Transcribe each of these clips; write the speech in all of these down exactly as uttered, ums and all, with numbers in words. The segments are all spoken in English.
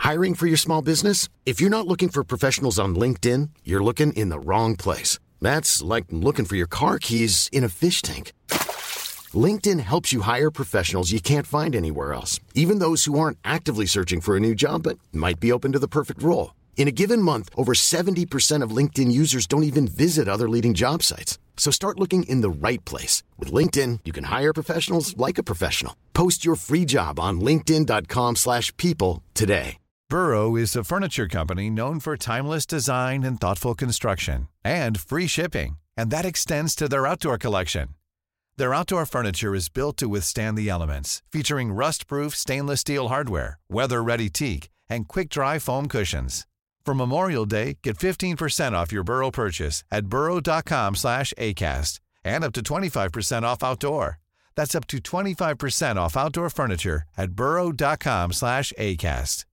Hiring for your small business? If you're not looking for professionals on LinkedIn, you're looking in the wrong place. That's like looking for your car keys in a fish tank. LinkedIn helps you hire professionals you can't find anywhere else, even those who aren't actively searching for a new job but might be open to the perfect role. In a given month, over seventy percent of LinkedIn users don't even visit other leading job sites. So start looking in the right place. With LinkedIn, you can hire professionals like a professional. Post your free job on linkedin.com slash people today. Burrow is a furniture company known for timeless design and thoughtful construction and free shipping, and that extends to their outdoor collection. Their outdoor furniture is built to withstand the elements, featuring rust-proof stainless steel hardware, weather-ready teak, and quick-dry foam cushions. For Memorial Day, get fifteen percent off your Burrow purchase at burrow.com slash ACAST and up to twenty-five percent off outdoor. That's up to twenty-five percent off outdoor furniture at burrow.com slash ACAST.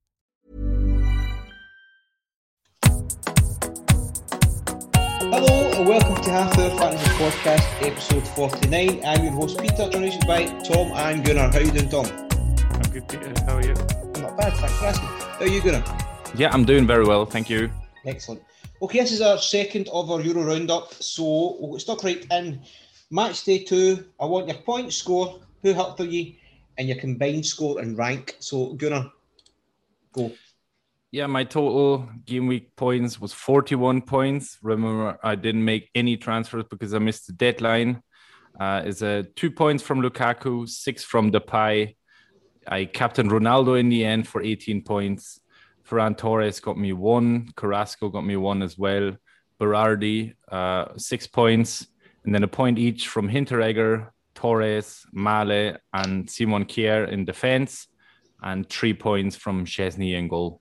Hello and welcome to Half Hour Fantasy Podcast, episode forty-nine. I'm your host Peter, joined by Tom and Gunnar. How are you doing, Tom? I'm good, Peter. How are you? I'm not bad, thanks for asking. How are you, Gunnar? Yeah, I'm doing very well, thank you. Excellent. Okay, this is our second of our Euro roundup, so we'll get stuck right in. Match day two, I want your point score, who helped you, and your combined score and rank. So, Gunnar, go. Yeah, my total game week points was forty-one points. Remember, I didn't make any transfers because I missed the deadline. Uh, it's a two points from Lukaku, six from Depay. I captained Ronaldo in the end for eighteen points. Ferran Torres got me one. Carrasco got me one as well. Berardi, uh, six points. And then a point each from Hinteregger, Torres, Male, and Simon Kjær in defense. And three points from Szczesny in goal.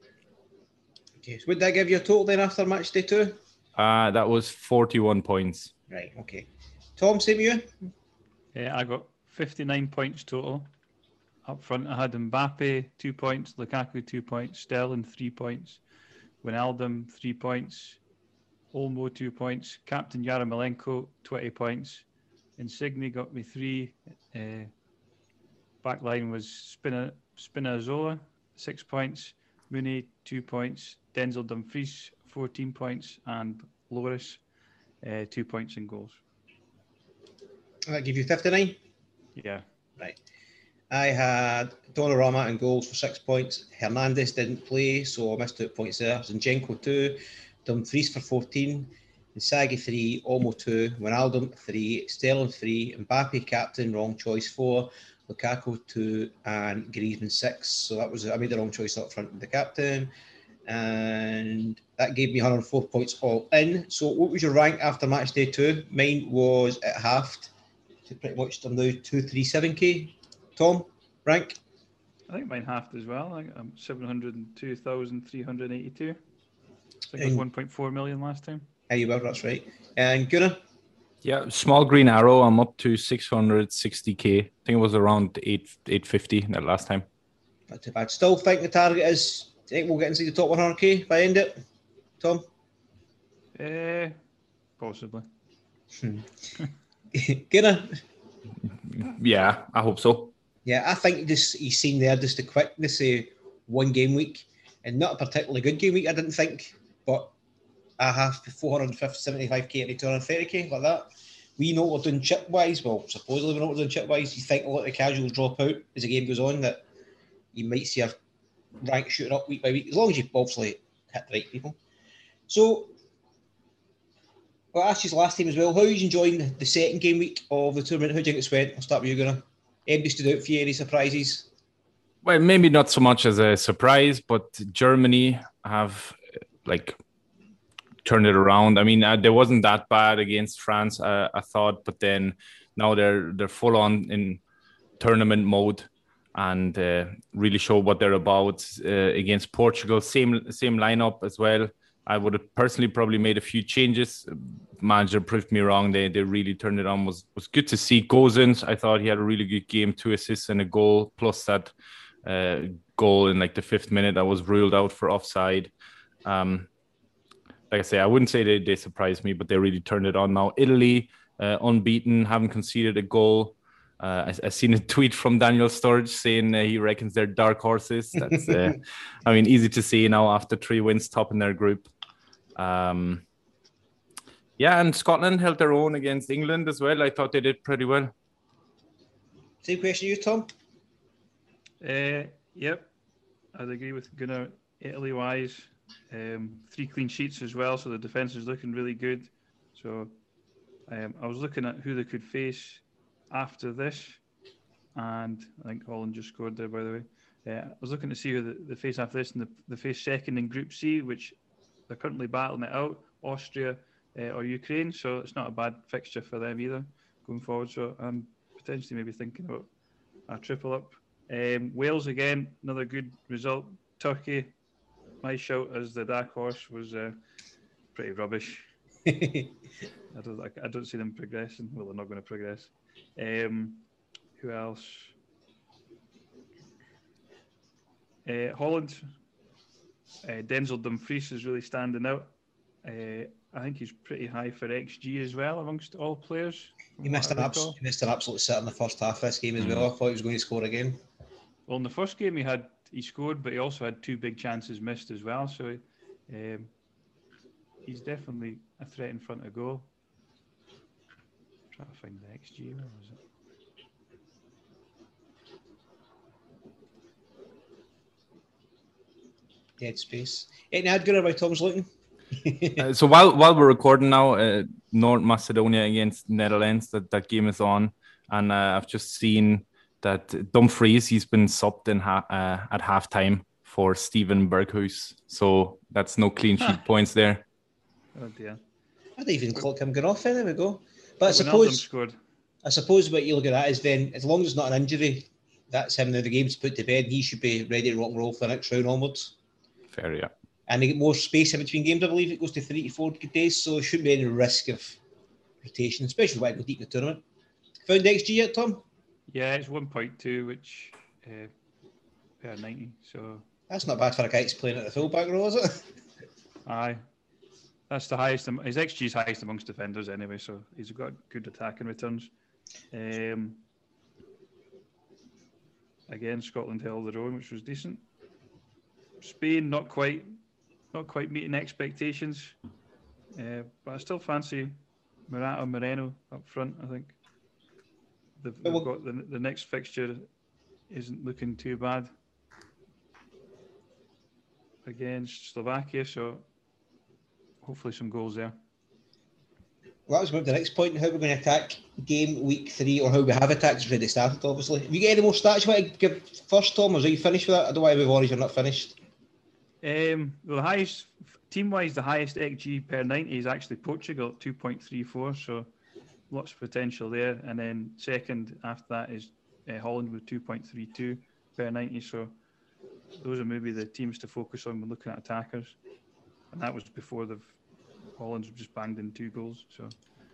Okay, so would that give you a total then after match day two? Uh, that was forty-one points. Right, okay. Tom, same to you? Yeah, I got fifty-nine points total. Up front, I had Mbappe, two points, Lukaku, two points, Sterling, three points, Wijnaldum, three points, Olmo, two points, Captain Yarmolenko, twenty points, Insigne got me three, uh, back line was Spina, Spinazzola, six points, Mooney, two points, Denzel Dumfries, fourteen points, and Loris, uh, two points in goals. That give you fifty-nine? Yeah. Right. I had Donnarumma in goals for six points. Hernandez didn't play, so I missed two points there. Zinchenko two, Dumfries for fourteen, Inzaghi three, Olmo two, Wijnaldum three, Sterling three, Mbappe captain, wrong choice four, Lukaku two, and Griezmann six. So that was I made the wrong choice up front with the captain, and that gave me one hundred four points all in. So what was your rank after match day two? Mine was at halved to pretty much I'm now two thirty-seven k. Tom, rank? I think mine halved as well. I think I'm seven hundred two thousand three hundred eighty-two. I think it was And- one point four million last time. Yeah, you were, that's right. And Gunnar? Yeah, small green arrow. I'm up to six hundred sixty k. I think it was around eight eight fifty that last time. Not too bad. Still think the target is, do you think we'll get into the top one hundred k by end it? Tom? Uh, possibly. Gunnar? Yeah, I hope so. Yeah, I think this he's seen there just the quickness of one game week and not a particularly good game week, I didn't think, but I have four hundred seventy-five k to two hundred thirty k like that. We know what we're doing chip wise. Well, supposedly we know what we're doing chip wise. You think a lot of the casuals drop out as the game goes on, that you might see a rank shooting up week by week, as long as you obviously hit the right people. So, well, I asked you last time as well, how are you enjoying the second game week of the tournament? How do you think it's went? I'll start with you, Gunnar. Anybody stood out for you? Any surprises? Well, maybe not so much as a surprise, but Germany have like turned it around. I mean, uh, they wasn't that bad against France, uh, I thought, but then now they're they're full on in tournament mode and uh, really show what they're about uh, against Portugal. Same same lineup as well. I would have personally probably made a few changes. Manager proved me wrong. They they really turned it on. Was was good to see. Gozens, I thought he had a really good game, two assists and a goal, plus that uh, goal in like the fifth minute that was ruled out for offside. Um, like I say, I wouldn't say they, they surprised me, but they really turned it on now. Italy, uh, unbeaten, haven't conceded a goal. Uh, I, I seen a tweet from Daniel Sturridge saying uh, he reckons they're dark horses. That's, uh, I mean, easy to see now after three wins, top in their group. Um, yeah, and Scotland held their own against England as well. I thought they did pretty well. Same question to you, Tom? Uh, yep, I'd agree with Gunnar. Italy-wise, um, three clean sheets as well, so the defence is looking really good. So um, I was looking at who they could face after this, and I think Holland just scored there, by the way. Uh, I was looking to see who the, the face after this, and the, the face second in Group C, which they're currently battling it out, Austria uh, or Ukraine, so it's not a bad fixture for them either going forward. So I'm potentially maybe thinking about a triple up. Um, Wales again, another good result. Turkey, my shout as the dark horse, was uh, pretty rubbish. I don't, I don't see them progressing. Well, they're not going to progress. Um, who else? Uh, Holland. Uh, Denzel Dumfries is really standing out. Uh, I think he's pretty high for X G as well amongst all players. He missed, an abs- he missed an absolute sit in the first half of this game as well. I thought he was going to score again. Well, in the first game he had he scored, but he also had two big chances missed as well. So um, he's definitely a threat in front of goal. Try to find the X G. Where was it? Dead space. Any ad good about Tom's looking? uh, so while while we're recording now, uh, North Macedonia against Netherlands, that, that game is on, and uh, I've just seen that Dumfries, he's been subbed in ha- uh, at halftime for Steven Berghuis, so that's no clean sheet huh. points there. Oh dear! I didn't even clock him going off. There we go. But I suppose scored. I suppose what you look at that is then, as long as it's not an injury, that's him now. The game's put to bed. He should be ready to rock and roll for the next round onwards. Fair, yeah. And they get more space in between games, I believe. It goes to three to four days, so there shouldn't be any risk of rotation, especially when I go deep in the tournament. Found X G yet, Tom? Yeah, it's one point two, which uh, per ninety. So that's not bad for a guy that's playing at the full-back row, is it? Aye. That's the highest. His X G is highest amongst defenders anyway, so he's got good attacking returns. Um, again, Scotland held their own, which was decent. Spain, not quite, not quite meeting expectations, uh, but I still fancy Morata Moreno up front. I think they've, they've well, got the the next fixture isn't looking too bad against Slovakia, so hopefully some goals there. Well, that was about the next point, how we're going to attack game week three, or how we have attacked. It's already started, obviously. Have you got any more stats you want to give first, Tom, or are you finished with that? I don't want to move on if you're not finished. Um, well, the highest, team-wise, the highest X G per ninety is actually Portugal at two point three four, so lots of potential there. And then second after that is uh, Holland with two point three two per ninety, so those are maybe the teams to focus on when looking at attackers. And that was before the Holland's just banged in two goals, so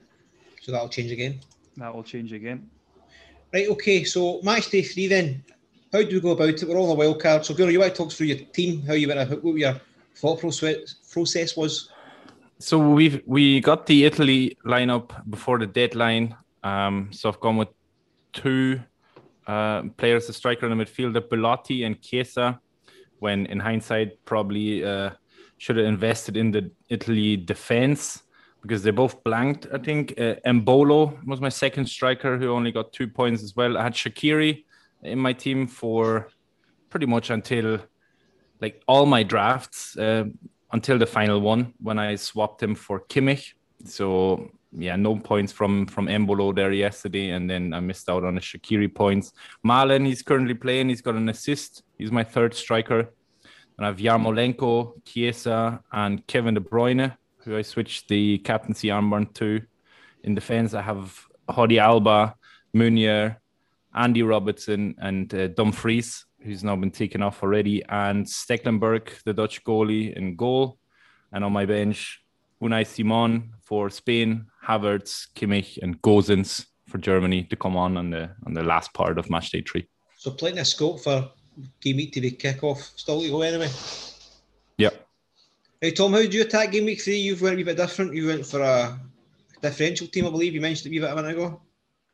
so that'll change again. That will change again. Right, okay. So match day three then. How do we go about it? We're all on a wild card. So Gunnar, you want to talk through your team? How you went? What your thought process process was? So we we got the Italy lineup before the deadline. Um, so I've gone with two uh, players: the striker and the midfielder, Belotti and Chiesa. When in hindsight, probably. Uh, Should have invested in the Italy defense because they both blanked, I think. Uh, Embolo was my second striker who only got two points as well. I had Shaqiri in my team for pretty much until like all my drafts, uh, until the final one when I swapped him for Kimmich. So, yeah, no points from, from Embolo there yesterday. And then I missed out on the Shaqiri points. Malen, he's currently playing. He's got an assist. He's my third striker. And I have Yarmolenko, Chiesa, and Kevin De Bruyne, who I switched the captaincy armband to. In defense, I have Jordi Alba, Meunier, Andy Robertson, and uh, Dumfries, who's now been taken off already, and Stecklenburg, the Dutch goalie, in goal. And on my bench, Unai Simon for Spain, Havertz, Kimmich, and Gosens for Germany to come on on the on the last part of match day three. So plenty of scope for game week to be kick-off still to go anyway. Yeah. Hey Tom, how did you attack game week three? You've went a wee bit different. You went for a differential team, I believe. You mentioned it a wee bit a minute ago.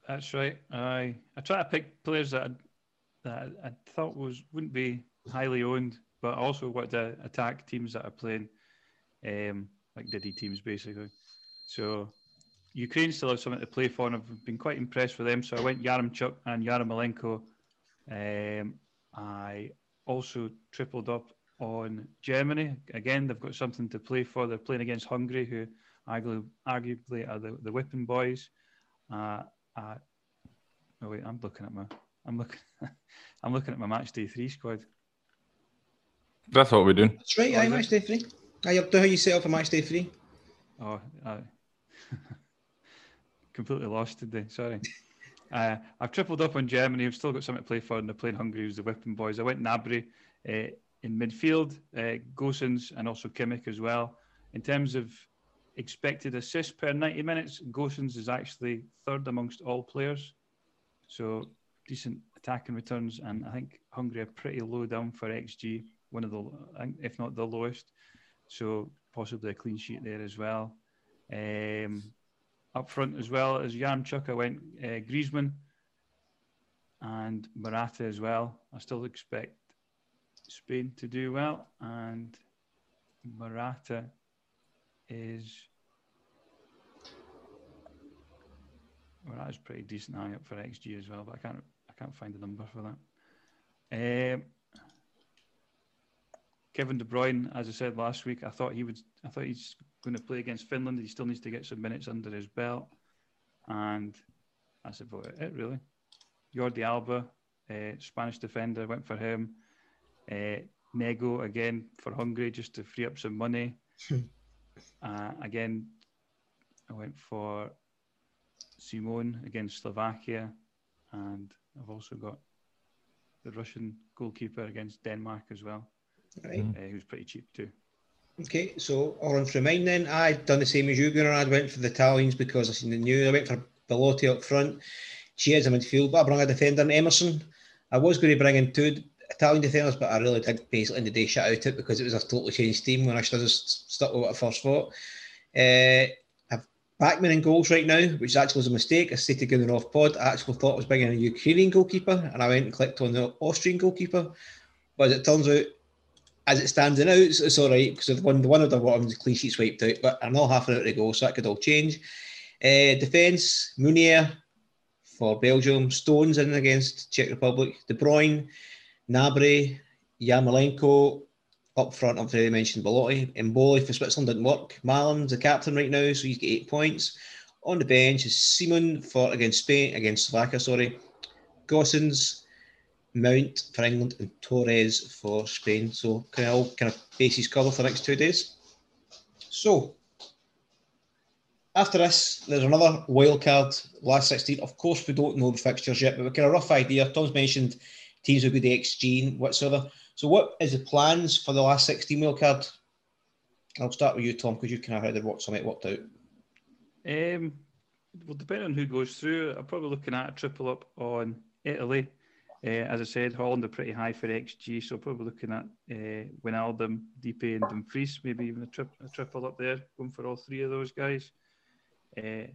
That's right. I I try to pick players that I, that I thought was wouldn't be highly owned, but I also wanted to attack teams that are playing, um, like Diddy teams basically. So Ukraine still have something to play for, and I've been quite impressed with them. So I went Yaremchuk and Yarmolenko. Um, I also tripled up on Germany. Again, they've got something to play for. They're playing against Hungary, who arguably, arguably are the, the whipping boys. Uh, uh, oh wait, I'm looking at my, I'm looking, I'm looking at my match day three squad. That's what we're doing. That's right. Oh, aye, is match it? day three. Aye, up to how you set up a match day three. Oh, I completely lost today. Sorry. Uh, I've tripled up on Germany. I've still got something to play for, and they're playing Hungary, who's the whipping boys. I went Gnabry uh, in midfield, uh, Gosens, and also Kimmich as well. In terms of expected assists per ninety minutes, Gosens is actually third amongst all players. So decent attacking returns, and I think Hungary are pretty low down for X G, one of the, if not the lowest. So possibly a clean sheet there as well. Um, up front as well as Yaremchuk, I went uh, Griezmann and Morata as well. I still expect Spain to do well, and Morata is Morata's pretty decent high up for X G as well, but I can't I can't find a number for that. Um, Kevin De Bruyne, as I said last week, I thought he would. I thought he's going to play against Finland. He still needs to get some minutes under his belt, and that's about it, really. Jordi Alba, uh, Spanish defender, went for him. Uh, Nego again for Hungary, just to free up some money. uh, again, I went for Simon against Slovakia, and I've also got the Russian goalkeeper against Denmark as well. Right. Uh, he was pretty cheap too. Okay, so I'll run through mine then. I'd done the same as you, Gunnar. I went for the Italians because I seen the new. I went for Belotti up front, Chiesa in midfield, but I brought a defender in Emerson. I was going to bring in two Italian defenders, but I really did basically in the day shut out it because it was a totally changed team when I should have just stuck with what I first thought. Uh, I've Backman in goals right now, which actually was a mistake. I said to Gunnar off pod, I actually thought I was bringing in a Ukrainian goalkeeper, and I went and clicked on the Austrian goalkeeper. But as it turns out, as it stands now, it's, it's all right because the one, the one of the bottoms, clean sheets wiped out, but I'm not half an hour to go, so that could all change. Uh, defence, Meunier for Belgium, Stones in against Czech Republic, De Bruyne, Gnabry, Yarmolenko, up front, I've already mentioned Belotti, Mboli for Switzerland didn't work. Malin's the captain right now, so he's got eight points. On the bench is Simon for against Spain, against Slovakia, sorry. Gosens, Mount for England, and Torres for Spain. So kind of all kind of bases covered for the next two days. So after this, there's another wild card, last sixteen. Of course, we don't know the fixtures yet, but we've got a rough idea. Tom's mentioned teams with good X G and whatsoever. So what is the plans for the last sixteen wild card? I'll start with you, Tom, because you kind of heard what something worked out. Um, well, depending on who goes through, I'm probably looking at a triple up on Italy. Uh, as I said, Holland are pretty high for X G, so probably looking at uh, Wijnaldum, Depay and Dumfries, maybe even a, tri- a triple up there, going for all three of those guys. Uh,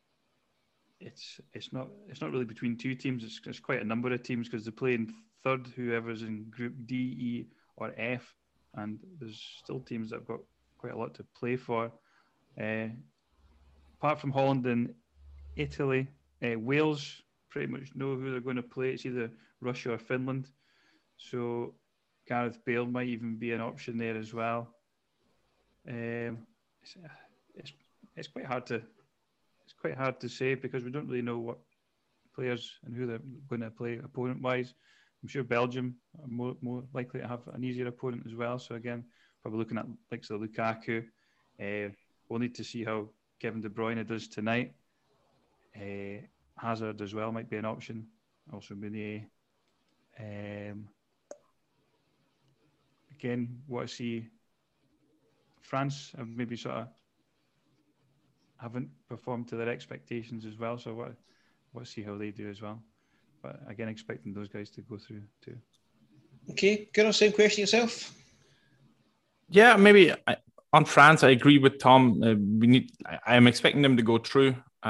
it's it's not it's not really between two teams. It's, it's quite a number of teams because they're playing third, whoever's in Group D, E, or F, and there's still teams that have got quite a lot to play for. Uh, apart from Holland and Italy, uh, Wales pretty much know who they're going to play. It's either Russia or Finland. So Gareth Bale might even be an option there as well. Um, it's, it's it's quite hard to it's quite hard to say because we don't really know what players and who they're going to play opponent wise. I'm sure Belgium are more more likely to have an easier opponent as well. So again, probably looking at like so Lukaku. Uh, we'll need to see how Kevin De Bruyne does tonight. Uh, Hazard as well might be an option. Also Meunier. Um, again, what I see, France have maybe sort of haven't performed to their expectations as well. So what, what see how they do as well. But again, expecting those guys to go through too. Okay, Gunnar, same question yourself. Yeah, maybe I, on France, I agree with Tom. Uh, we need. I, I am expecting them to go through. Uh,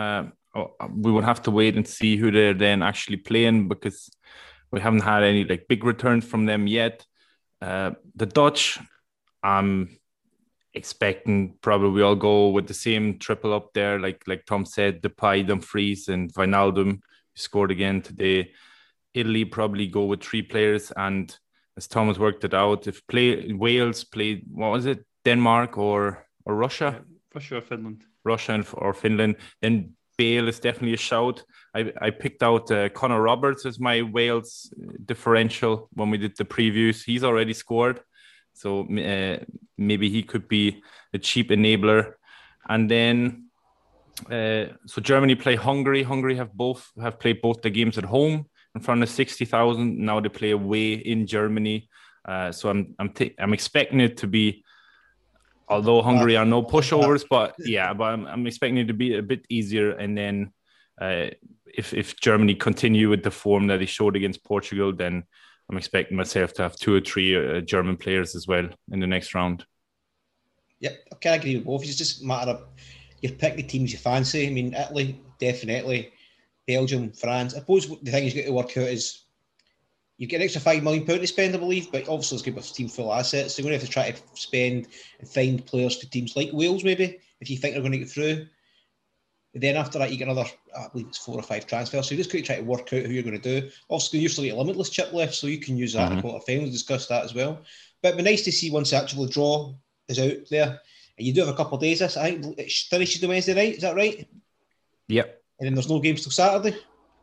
oh, we would have to wait and see who they're then actually playing, because we haven't had any like big returns from them yet. Uh, the Dutch, I'm expecting probably we all go with the same triple up there, like like Tom said, Depay, Dumfries, and Wijnaldum, who scored again today. Italy probably go with three players, and as Thomas worked it out, if play Wales played, what was it, Denmark or or Russia? Yeah, Russia or Finland. Russia and, or Finland, then Bale is definitely a shout. I, I picked out uh, Connor Roberts as my Wales differential when we did the previews. He's already scored, so uh, maybe he could be a cheap enabler. And then, uh, so Germany play Hungary. Hungary have both have played both the games at home in front of sixty thousand. Now they play away in Germany. Uh, so I'm I'm t- I'm expecting it to be, although Hungary are no pushovers, but yeah, but I'm, I'm expecting it to be a bit easier. And then uh, if if Germany continue with the form that they showed against Portugal, then I'm expecting myself to have two or three uh, German players as well in the next round. Yep, I can agree with both. It's just a matter of you pick the teams you fancy. I mean, Italy, definitely. Belgium, France. I suppose the thing you've got to work out is you get an extra five million pounds to spend, I believe, but obviously it's good with team full assets. So you're going to have to try to spend and find players for teams like Wales, maybe, if you think they're going to get through. But then after that, you get another, I believe it's four or five transfers. So you just got to try to work out who you're going to do. Obviously, you usually get a limitless chip left, so you can use that mm-hmm. in quarter-finals, discuss that as well. But it'd be nice to see once the actual draw is out there. And you do have a couple of days this. I think it finishes the Wednesday night, is that right? Yep. And then there's no games till Saturday?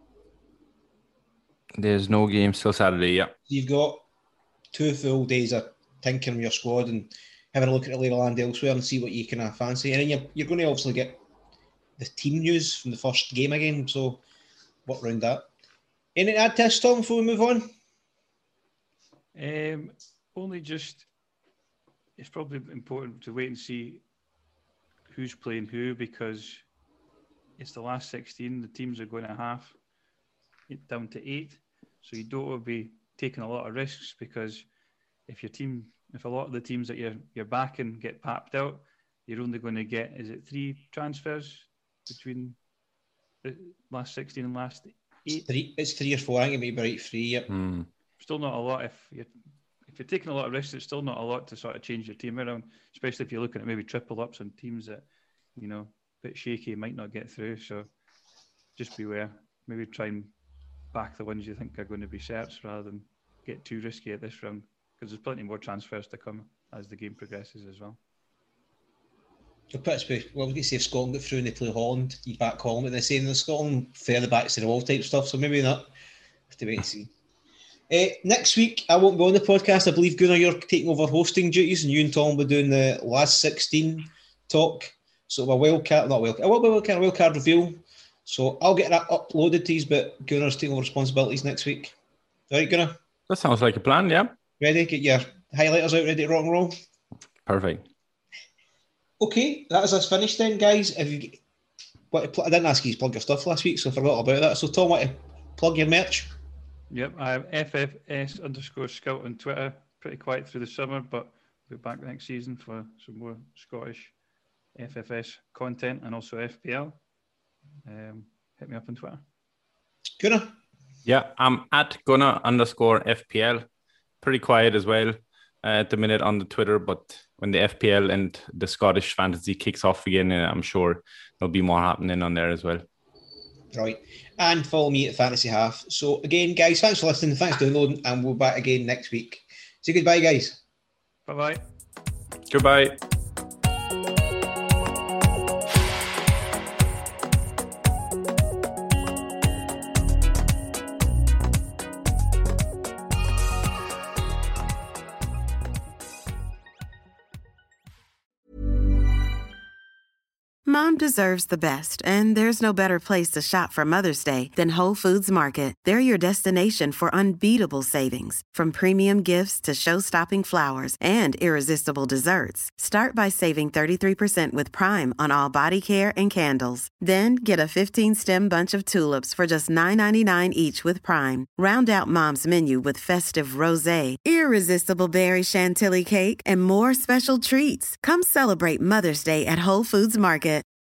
There's no games till Saturday, yeah. You've got two full days of tinkering your squad and having a look at the lay of the land elsewhere and see what you kind of fancy. And then you're, you're going to obviously get the team news from the first game again, so work around that. Anything to add to this, Tom, before we move on? Um, only just, it's probably important to wait and see who's playing who, because it's the last sixteen. The teams are going to have it down to eight. So you don't want to be taking a lot of risks, because if your team, if a lot of the teams that you're you're backing get papped out, you're only going to get, is it three transfers between the last sixteen and last eight? It's three, it's three or four. I think it may be right three. Yep. Mm. Still not a lot. If you're if you're taking a lot of risks, it's still not a lot to sort of change your team around. Especially if you're looking at maybe triple ups on teams that, you know, a bit shaky, might not get through. So just beware. Maybe try and back the ones you think are going to be certs rather than get too risky at this round, because there's plenty more transfers to come as the game progresses as well. I'll put it this way, well, we can say if Scotland get through and they play Holland, you back Holland, but they're saying that Scotland fair the backs to the wall type stuff, so maybe not. Have to wait and see. Uh, next week, I won't be on the podcast. I believe, Gunnar, you're taking over hosting duties, and you and Tom will be doing the last sixteen talk. So a wildcard, not a wildcard, a wildcard, a wildcard reveal. So I'll get that uploaded to you, but Gunnar's taking over responsibilities next week. All right, Gunnar? That sounds like a plan, yeah. Ready? Get your highlighters out, ready to rock and roll? Perfect. Okay, that is us finished then, guys. If you what to pl- I didn't ask you to plug your stuff last week, so I forgot about that. So Tom, want to plug your merch? Yep, I have F F S underscore Scout on Twitter. Pretty quiet through the summer, but we'll be back next season for some more Scottish F F S content and also F P L. Um, hit me up on Twitter. Gunnar? Yeah, I'm at Gunnar underscore F P L. Pretty quiet as well uh, at the minute on the Twitter, but when the F P L and the Scottish fantasy kicks off again, uh, I'm sure there'll be more happening on there as well. Right. And follow me at Fantasy Half. So again, guys, thanks for listening. Thanks for downloading, and we'll be back again next week. Say goodbye, guys. Bye-bye. Goodbye. Mom deserves the best, and there's no better place to shop for Mother's Day than Whole Foods Market. They're your destination for unbeatable savings, from premium gifts to show-stopping flowers and irresistible desserts. Start by saving thirty-three percent with Prime on all body care and candles. Then get a fifteen-stem bunch of tulips for just nine ninety-nine each with Prime. Round out Mom's menu with festive rosé, irresistible berry chantilly cake, and more special treats. Come celebrate Mother's Day at Whole Foods Market.